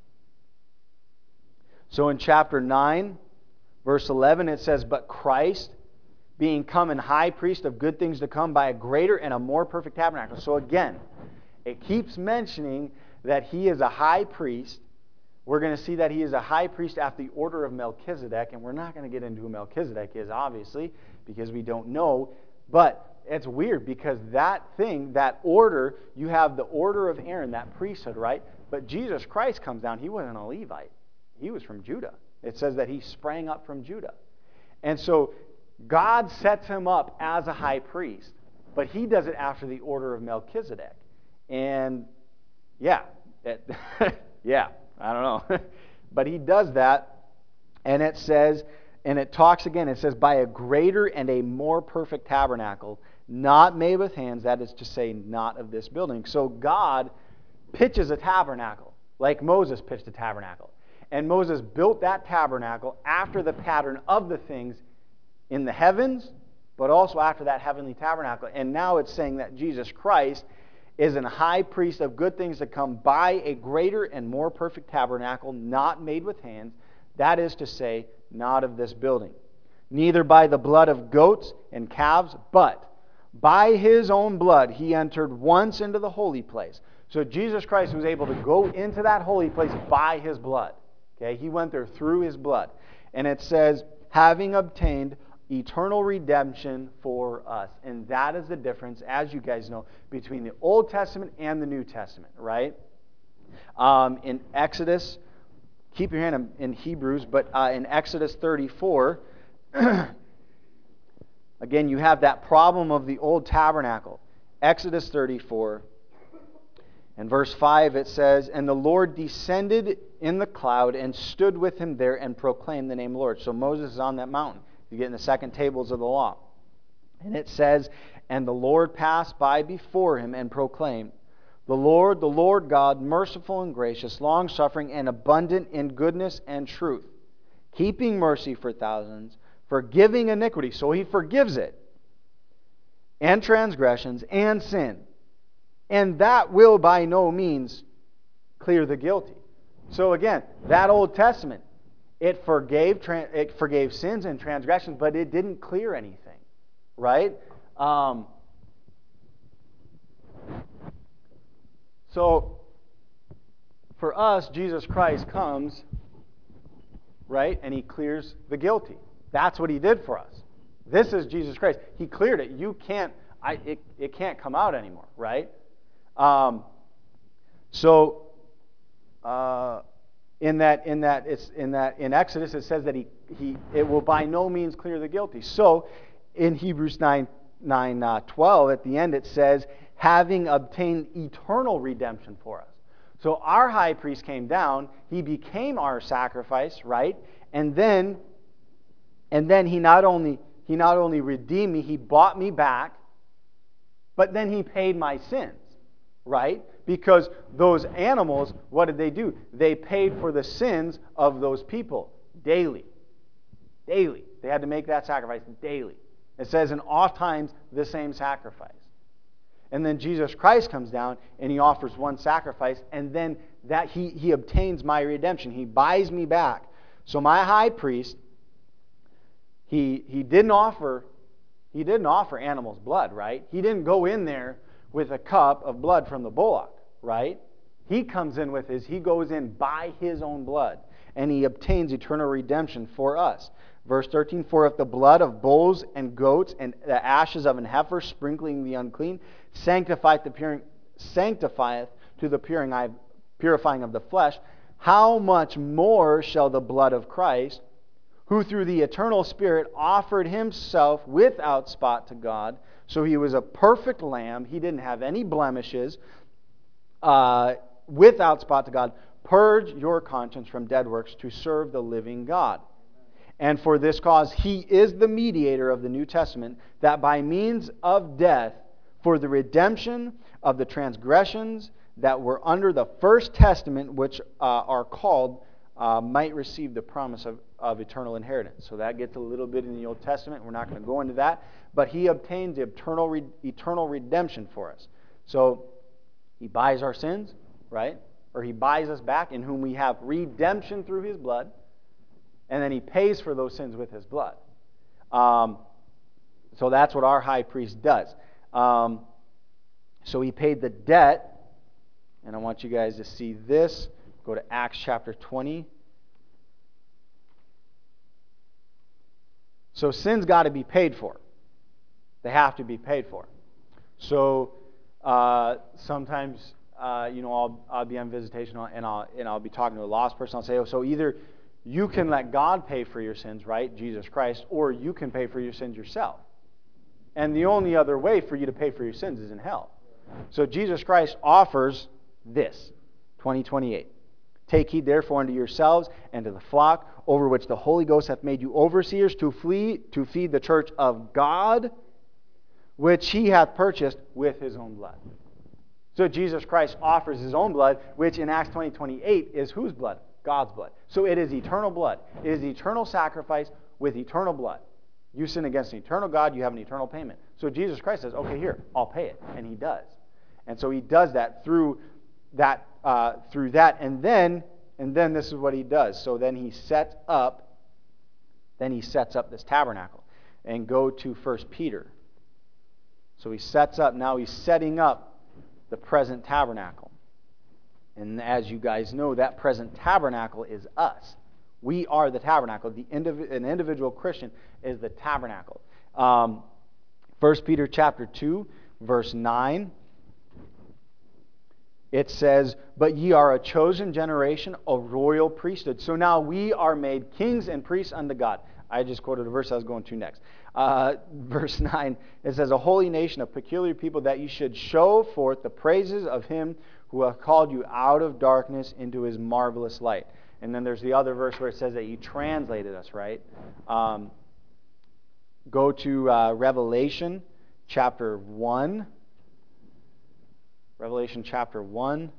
So in chapter nine, verse eleven, it says, "But Christ, being come and high priest of good things to come, by a greater and a more perfect tabernacle." So again, it keeps mentioning that he is a high priest. We're going to see that he is a high priest after the order of Melchizedek, and we're not going to get into who Melchizedek is, obviously, because we don't know. But it's weird because that thing, that order, you have the order of Aaron, that priesthood, right? But Jesus Christ comes down. He wasn't a Levite. He was from Judah. It says that he sprang up from Judah. And so God sets him up as a high priest, but he does it after the order of Melchizedek. And yeah, it, yeah, I don't know. But he does that, and it says, and it talks again, it says, "By a greater and a more perfect tabernacle, not made with hands," that is to say, not of this building. So God pitches a tabernacle, like Moses pitched a tabernacle. And Moses built that tabernacle after the pattern of the things in the heavens, but also after that heavenly tabernacle. And now it's saying that Jesus Christ is an high priest of good things to come by a greater and more perfect tabernacle, not made with hands, that is to say, not of this building. "Neither by the blood of goats and calves, but by his own blood he entered once into the holy place." So Jesus Christ was able to go into that holy place by his blood. Okay, he went there through his blood. And it says, "having obtained eternal redemption for us." And that is the difference, as you guys know, between the Old Testament and the New Testament, right? Um, in Exodus, keep your hand in, in Hebrews, but uh, in Exodus thirty-four, again, you have that problem of the old tabernacle. Exodus thirty-four, In verse five it says, "And the Lord descended in the cloud and stood with him there and proclaimed the name of the Lord." So Moses is on that mountain. He's getting the second tables of the law. And it says, "And the Lord passed by before him and proclaimed, The Lord, the Lord God, merciful and gracious, long-suffering and abundant in goodness and truth, keeping mercy for thousands, forgiving iniquity." So he forgives it. "And transgressions and sin. And that will by no means clear the guilty." So again, that Old Testament, it forgave it forgave sins and transgressions, but it didn't clear anything, right? Um, so for us, Jesus Christ comes, right, and he clears the guilty. That's what he did for us. This is Jesus Christ. He cleared it. You can't. I. It, it can't come out anymore, right? Um, so, uh, in that, in that, it's in that, in Exodus, it says that he, he, it will by no means clear the guilty. So, in Hebrews nine, nine, uh, twelve, at the end, it says, "Having obtained eternal redemption for us." So, our high priest came down. He became our sacrifice, right? And then, and then he not only he not only redeemed me, he bought me back, but then he paid my sins. Right? Because those animals, what did they do? They paid for the sins of those people daily. Daily. They had to make that sacrifice daily. It says in oft times the same sacrifice. And then Jesus Christ comes down and he offers one sacrifice, and then that he, he obtains my redemption. He buys me back. So my high priest, he he didn't offer he didn't offer animals' blood, right? He didn't go in there with a cup of blood from the bullock, right? He comes in with his, he goes in by his own blood, and he obtains eternal redemption for us. Verse thirteen, "For if the blood of bulls and goats and the ashes of an heifer, sprinkling the unclean, sanctifieth the purifying, sanctifieth to the purifying of the flesh, how much more shall the blood of Christ, who through the eternal Spirit offered himself without spot to God," so he was a perfect lamb, he didn't have any blemishes, uh, "without spot to God, purge your conscience from dead works to serve the living God. And for this cause he is the mediator of the New Testament, that by means of death, for the redemption of the transgressions that were under the first testament, which uh, are called, uh, might receive the promise of, of eternal inheritance." So that gets a little bit in the Old Testament. We're not going to go into that. But he obtains eternal, re- eternal redemption for us. So he buys our sins, right? Or he buys us back, in whom we have redemption through his blood. And then he pays for those sins with his blood. Um, so that's what our high priest does. Um, so he paid the debt. And I want you guys to see this. Go to Acts chapter twenty. So sins got to be paid for. They have to be paid for. So uh, sometimes, uh, you know, I'll, I'll be on visitation and I'll, and I'll be talking to a lost person. I'll say, oh, so either you can let God pay for your sins, right, Jesus Christ, or you can pay for your sins yourself. And the only other way for you to pay for your sins is in hell. So Jesus Christ offers this, twenty twenty-eight. "Take heed therefore unto yourselves and to the flock over which the Holy Ghost hath made you overseers, to flee, to feed the church of God, which he hath purchased with his own blood." So Jesus Christ offers his own blood, which in Acts twenty twenty-eight is whose blood? God's blood. So it is eternal blood. It is eternal sacrifice with eternal blood. You sin against an eternal God, you have an eternal payment. So Jesus Christ says, okay, here, I'll pay it. And he does. And so he does that through that, uh, through that. And then, and then this is what he does. So then he sets up, then he sets up this tabernacle. And go to First Peter. So he sets up, now he's setting up the present tabernacle. And as you guys know, that present tabernacle is us. We are the tabernacle. The indiv- an individual Christian is the tabernacle. Um, First Peter chapter two, verse nine. It says, "But ye are a chosen generation, a royal priesthood." So now we are made kings and priests unto God. I just quoted a verse I was going to next. Uh, verse nine, it says, "A holy nation, a peculiar people, that you should show forth the praises of him who hath called you out of darkness into his marvelous light. And then there's the other verse where it says that he translated us, right? Um, go to uh, Revelation chapter one. Revelation chapter one.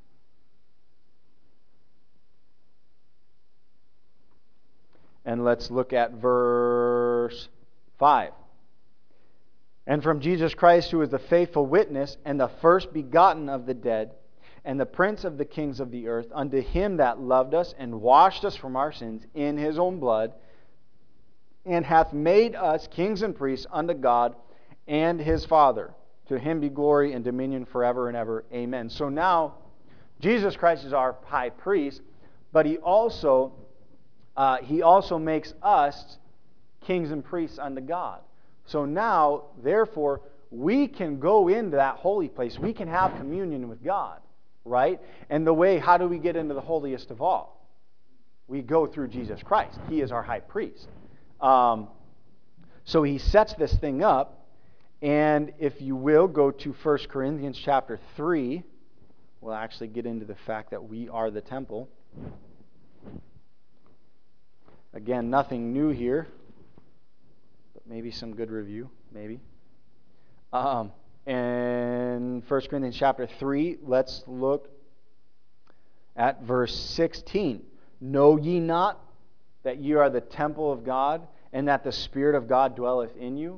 And let's look at verse five. And from Jesus Christ, who is the faithful witness, and the first begotten of the dead, and the prince of the kings of the earth, unto him that loved us, and washed us from our sins in his own blood, and hath made us kings and priests unto God and his Father. To him be glory and dominion forever and ever. Amen. So now, Jesus Christ is our high priest, but he also... Uh, he also makes us kings and priests unto God. So now, therefore, we can go into that holy place. We can have communion with God, right? And the way, how do we get into the holiest of all? We go through Jesus Christ. He is our high priest. Um, so he sets this thing up, and if you will, go to First Corinthians chapter three. We'll actually get into the fact that we are the temple. Again, nothing new here, but maybe some good review, maybe. Um, in First Corinthians chapter three, let's look at verse sixteen. Know ye not that ye are the temple of God, and that the Spirit of God dwelleth in you?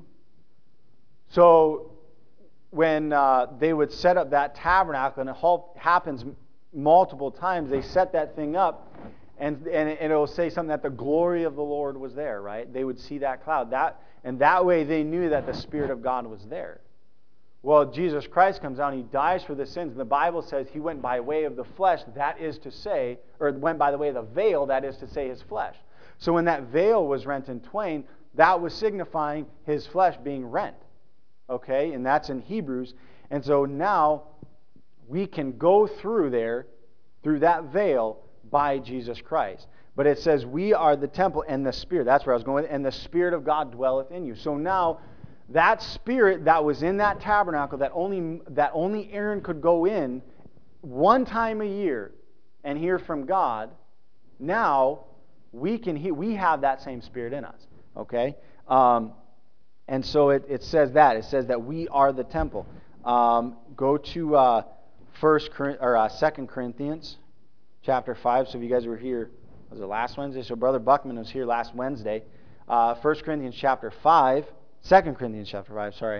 So, when uh, they would set up that tabernacle, and it happens multiple times, they set that thing up, And, and it will say something that the glory of the Lord was there, right? They would see that cloud. That, and that way they knew that the Spirit of God was there. Well, Jesus Christ comes down, he dies for the sins. And the Bible says he went by way of the flesh, that is to say, or went by the way of the veil, that is to say his flesh. So when that veil was rent in twain, that was signifying his flesh being rent. Okay? And that's in Hebrews. And so now we can go through there, through that veil, by Jesus Christ. But it says we are the temple and the Spirit. That's where I was going with it. And the Spirit of God dwelleth in you. So now that Spirit that was in that tabernacle that only that only Aaron could go in one time a year and hear from God, now we can hear, we have that same Spirit in us. Okay? Um, and so it, it says that. It says that we are the temple. Um, go to uh, First or uh, Second Corinthians chapter five. So if you guys were here, was it last Wednesday? So Brother Buckman was here last Wednesday. Uh, First Corinthians chapter five, Second Corinthians chapter five, sorry.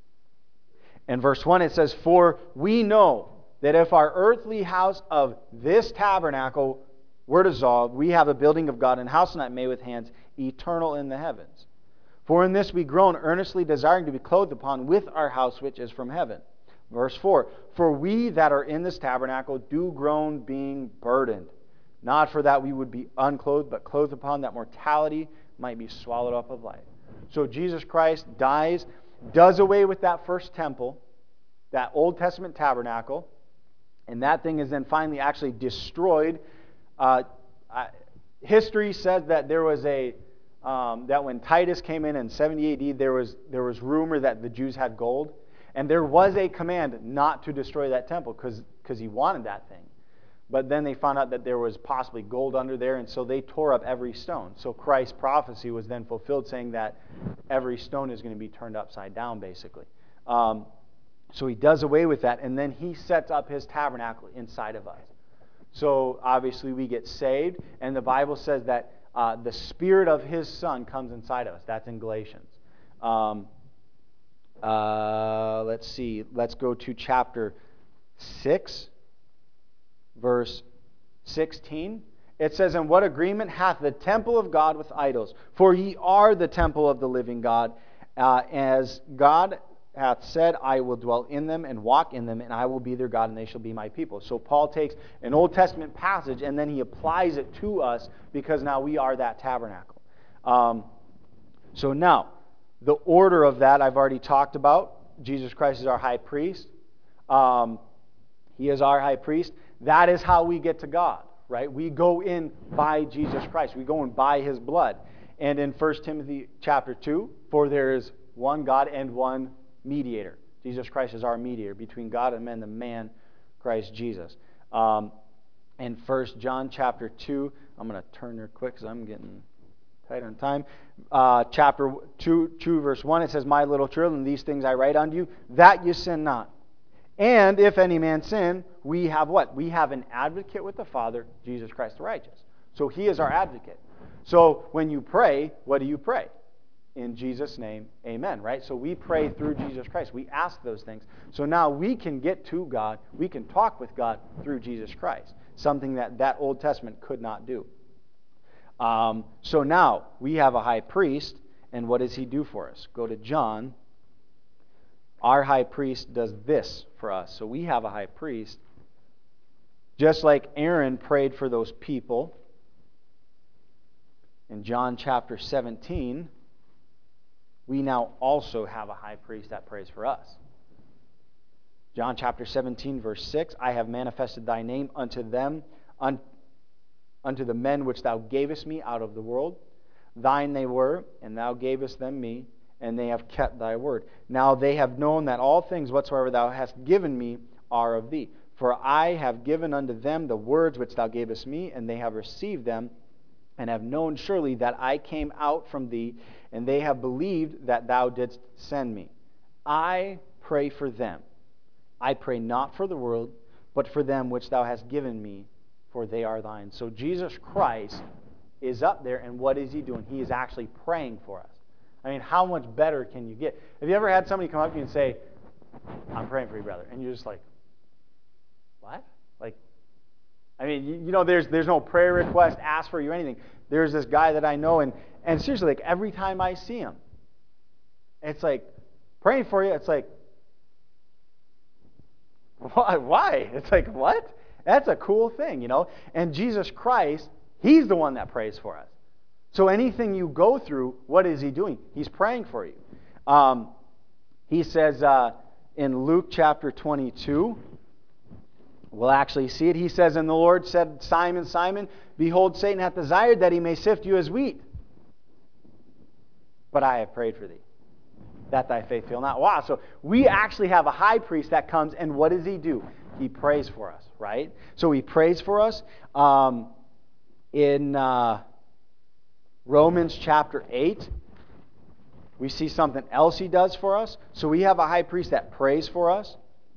In verse one it says, for we know that if our earthly house of this tabernacle were dissolved, we have a building of God, and house not made with hands, eternal in the heavens. For in this we groan, earnestly desiring to be clothed upon with our house which is from heaven. Verse four, for we that are in this tabernacle do groan, being burdened, not for that we would be unclothed, but clothed upon, that mortality might be swallowed up of life. So Jesus Christ dies, does away with that first temple, that Old Testament tabernacle, and that thing is then finally actually destroyed. Uh, uh, history says that there was a um, that when Titus came in in seventy A D, there was there was rumor that the Jews had gold. And there was a command not to destroy that temple because because he wanted that thing. But then they found out that there was possibly gold under there, and so they tore up every stone. So Christ's prophecy was then fulfilled, saying that every stone is going to be turned upside down, basically. Um, so he does away with that, and then he sets up his tabernacle inside of us. So obviously we get saved, and the Bible says that uh, the Spirit of his Son comes inside of us. That's in Galatians. Um, Uh, let's see. Let's go to chapter six, verse sixteen. It says, and what agreement hath the temple of God with idols? For ye are the temple of the living God. Uh, as God hath said, I will dwell in them and walk in them, and I will be their God, and they shall be my people. So Paul takes an Old Testament passage, and then he applies it to us, because now we are that tabernacle. Um, so now, the order of that I've already talked about. Jesus Christ is our high priest. Um, he is our high priest. That is how we get to God, right? We go in by Jesus Christ. We go in by his blood. And in First Timothy chapter two, for there is one God and one mediator. Jesus Christ is our mediator between God and men, the man, Christ Jesus. Um, in First John chapter two, I'm going to turn there quick because I'm getting tight on time. Uh, chapter two, two, verse one, it says, "My little children, these things I write unto you, that you sin not. And if any man sin, we have what? We have an advocate with the Father, Jesus Christ the righteous." So he is our advocate. So when you pray, what do you pray? In Jesus' name, amen, right? So we pray through Jesus Christ. We ask those things. So now we can get to God. We can talk with God through Jesus Christ, something that that Old Testament could not do. Um, so now we have a high priest, and what does he do for us? Go to John. Our high priest does this for us. So we have a high priest. Just like Aaron prayed for those people in John chapter seventeen, we now also have a high priest that prays for us. John chapter seventeen, verse six, "I have manifested thy name unto them, un, unto the men which thou gavest me out of the world. Thine they were, and thou gavest them me, and they have kept thy word. Now they have known that all things whatsoever thou hast given me are of thee. For I have given unto them the words which thou gavest me, and they have received them, and have known surely that I came out from thee, and they have believed that thou didst send me. I pray for them. I pray not for the world, but for them which thou hast given me, for they are thine." So Jesus Christ is up there, and what is he doing? He is actually praying for us. I mean, how much better can you get? Have you ever had somebody come up to you and say, "I'm praying for you, brother," and you're just like, what? Like, I mean, you, you know, there's there's no prayer request asked for you or anything. There's this guy that I know, and, and seriously, like, every time I see him, it's like, praying for you, it's like, why? Why? It's like, what? That's a cool thing, you know? And Jesus Christ, he's the one that prays for us. So anything you go through, what is he doing? He's praying for you. Um, he says uh, in Luke chapter twenty-two, we'll actually see it. He says, "And the Lord said, Simon, Simon, behold, Satan hath desired that he may sift you as wheat. But I have prayed for thee, that thy faith fail not." Wow, so we actually have a high priest that comes, and what does he do? He prays for us, right? So he prays for us. Um, in uh, Romans chapter eight, we see something else he does for us. So we have a high priest that prays for us.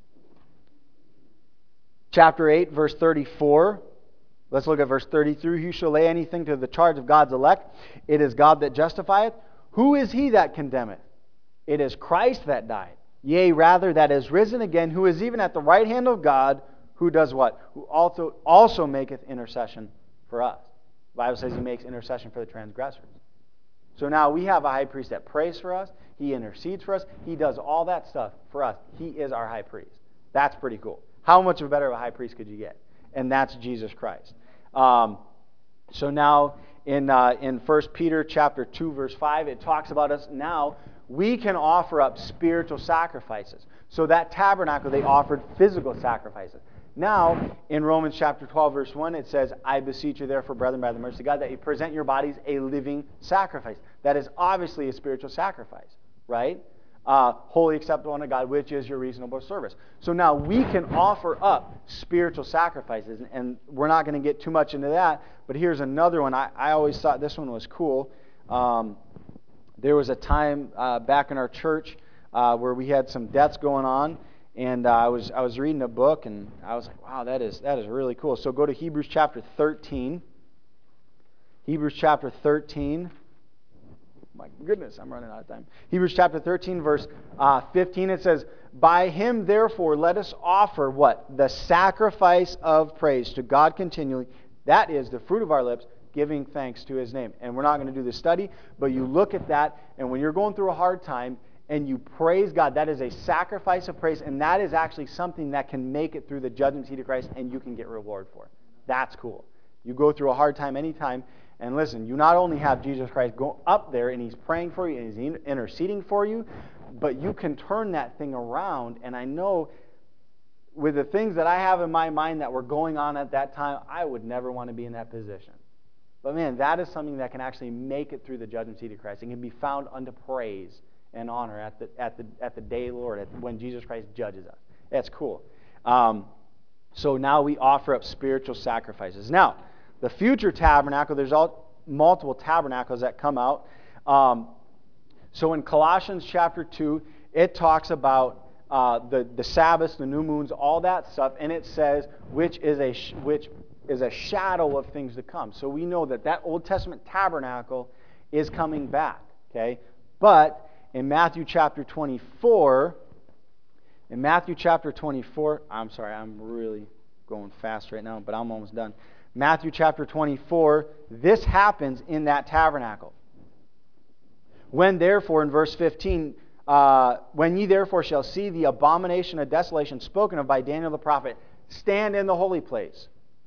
Chapter eight, verse thirty-four. Let's look at verse thirty-three. "Who shall lay anything to the charge of God's elect? It is God that justifieth. Who is he that condemneth? It is Christ that died. Yea, rather, that is risen again, who is even at the right hand of God, who does what? Who also, also maketh intercession for us." The Bible says he makes intercession for the transgressors. So now we have a high priest that prays for us. He intercedes for us. He does all that stuff for us. He is our high priest. That's pretty cool. How much of a better of a high priest could you get? And that's Jesus Christ. Um, so now in uh, in First Peter chapter two, verse five, it talks about us now. We can offer up spiritual sacrifices. So that tabernacle, they offered physical sacrifices. Now, in Romans chapter twelve, verse one, it says, "I beseech you therefore, brethren, by the mercy of God, that you present your bodies a living sacrifice." That is obviously a spiritual sacrifice, right? Uh, "Wholly acceptable unto God, which is your reasonable service." So now we can offer up spiritual sacrifices, and we're not going to get too much into that, but here's another one. I, I always thought this one was cool. Um, there was a time uh, back in our church uh, where we had some deaths going on, and uh, I was I was reading a book, and I was like, wow, that is that is really cool. So go to Hebrews chapter thirteen. Hebrews chapter thirteen. My goodness, I'm running out of time. Hebrews chapter thirteen, verse uh, fifteen, it says, "By him, therefore, let us offer," what? "The sacrifice of praise to God continually. That is the fruit of our lips, giving thanks to his name." And we're not going to do the study, but you look at that, and when you're going through a hard time, and you praise God, that is a sacrifice of praise, and that is actually something that can make it through the judgment seat of Christ, and you can get reward for it. That's cool. You go through a hard time anytime, and listen, you not only have Jesus Christ go up there, and he's praying for you, and he's interceding for you, but you can turn that thing around. And I know with the things that I have in my mind that were going on at that time, I would never want to be in that position. But man, that is something that can actually make it through the judgment seat of Christ. It can be found unto praise and honor at the at the at the day, Lord, at when Jesus Christ judges us. That's cool. Um, So now we offer up spiritual sacrifices. Now, the future tabernacle, there's all, multiple tabernacles that come out. Um, so in Colossians chapter two, it talks about uh, the, the Sabbaths, the new moons, all that stuff, and it says, which is a sh- which is a shadow of things to come. So we know that that Old Testament tabernacle is coming back, okay? But in Matthew chapter twenty-four, in Matthew chapter twenty-four, I'm sorry, I'm really going fast right now, but I'm almost done. Matthew chapter twenty-four, this happens in that tabernacle. When therefore, in verse fifteen, uh, when ye therefore shall see the abomination of desolation spoken of by Daniel the prophet, stand in the holy place.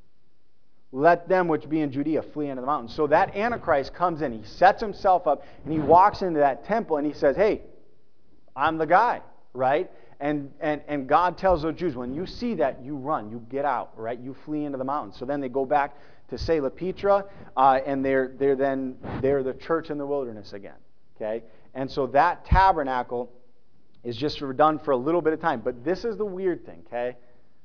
Let them which be in Judea flee into the mountains. So that Antichrist comes in, he sets himself up, and he walks into that temple, and he says, hey, I'm the guy, right? And, and, and God tells the Jews, when you see that, you run, you get out, right? You flee into the mountains. So then they go back to Selah Petra, uh, and they're, they're then they're the church in the wilderness again, okay? And so that tabernacle is just done for a little bit of time. But this is the weird thing, okay?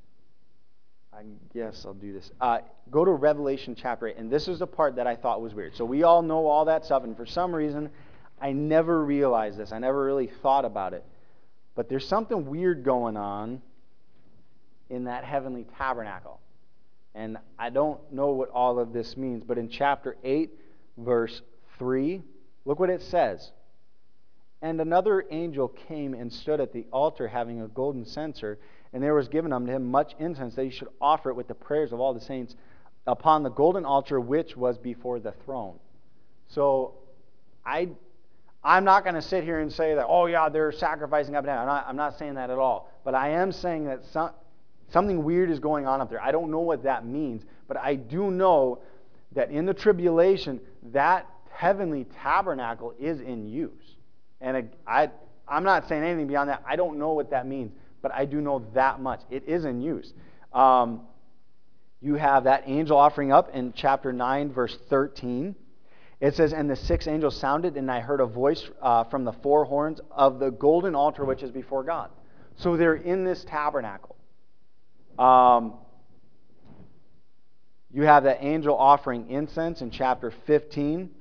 I guess I'll do this. Uh, go to Revelation chapter eight, and this is the part that I thought was weird. So we all know all that stuff, and for some reason, I never realized this. I never really thought about it. But there's something weird going on in that heavenly tabernacle. And I don't know what all of this means, but in chapter eight, verse three, look what it says. And another angel came and stood at the altar having a golden censer, and there was given unto him much incense, that he should offer it with the prayers of all the saints upon the golden altar which was before the throne. So I, I'm not going to sit here and say that, oh yeah, they're sacrificing up and down. I'm not, I'm not saying that at all. But I am saying that some, something weird is going on up there. I don't know what that means, but I do know that in the tribulation, that heavenly tabernacle is in use. And I, I'm not saying anything beyond that. I don't know what that means, but I do know that much. It is in use. Um, you have that angel offering up in chapter nine, verse thirteen. It says, and the sixth angel sounded, and I heard a voice uh, from the four horns of the golden altar which is before God. So they're in this tabernacle. Um, you have that angel offering incense in chapter fifteen.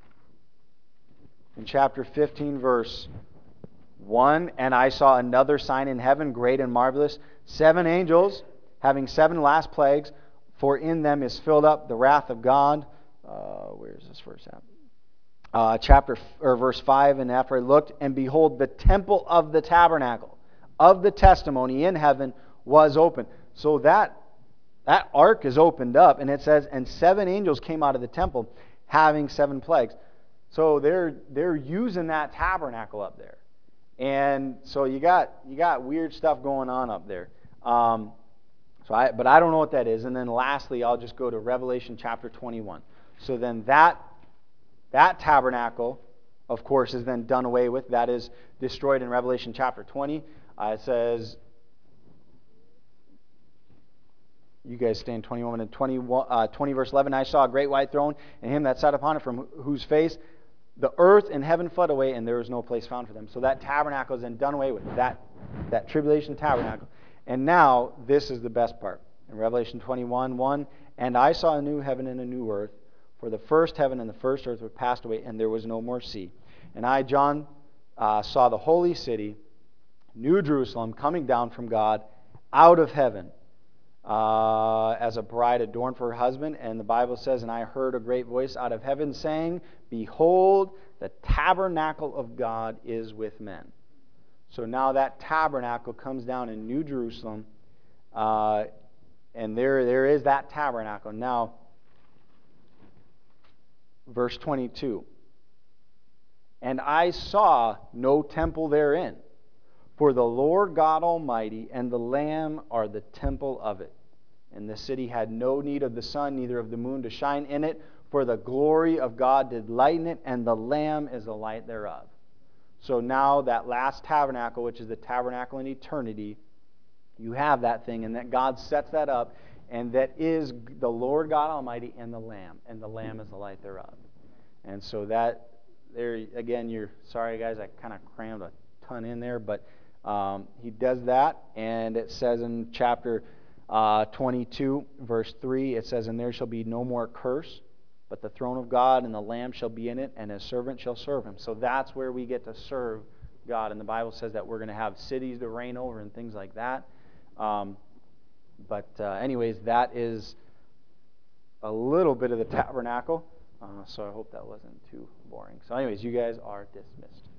In chapter fifteen, verse one, and I saw another sign in heaven, great and marvelous, seven angels having seven last plagues, for in them is filled up the wrath of God. Uh, where is this verse at? Uh, chapter or verse five, and after I looked, and behold, the temple of the tabernacle of the testimony in heaven was open. So that that ark is opened up, and it says, and seven angels came out of the temple, having seven plagues. So they're they're using that tabernacle up there. And so you got you got weird stuff going on up there. Um, so I, but I don't know what that is. And then lastly, I'll just go to Revelation chapter twenty-one. So then that that tabernacle, of course, is then done away with. That is destroyed in Revelation chapter twenty. Uh, it says, you guys stay in twenty-one and twenty-one, uh, twenty verse eleven. I saw a great white throne, and him that sat upon it, from whose face the earth and heaven fled away, and there was no place found for them. So that tabernacle is then done away with, that, that tribulation tabernacle. And now, this is the best part. In Revelation twenty-one, one, and I saw a new heaven and a new earth, for the first heaven and the first earth were passed away, and there was no more sea. And I, John, uh, saw the holy city, New Jerusalem, coming down from God out of heaven, uh, as a bride adorned for her husband. And the Bible says, and I heard a great voice out of heaven saying, behold, the tabernacle of God is with men. So now that tabernacle comes down in New Jerusalem, uh, and there, there is that tabernacle. Now, verse twenty-two, and I saw no temple therein, for the Lord God Almighty and the Lamb are the temple of it. And the city had no need of the sun, neither of the moon to shine in it, for the glory of God did lighten it, and the Lamb is the light thereof. So now that last tabernacle, which is the tabernacle in eternity, you have that thing, and that God sets that up, and that is the Lord God Almighty and the Lamb, and the Lamb is the light thereof. And so that, there again, you're sorry guys, I kind of crammed a ton in there, but um, he does that, and it says in chapter uh, twenty-two, verse three, it says, "And there shall be no more curse, but the throne of God and the Lamb shall be in it, and his servant shall serve him." So that's where we get to serve God. And the Bible says that we're going to have cities to reign over and things like that. Um, but uh, anyways, that is a little bit of the tabernacle. Uh, so I hope that wasn't too boring. So anyways, you guys are dismissed.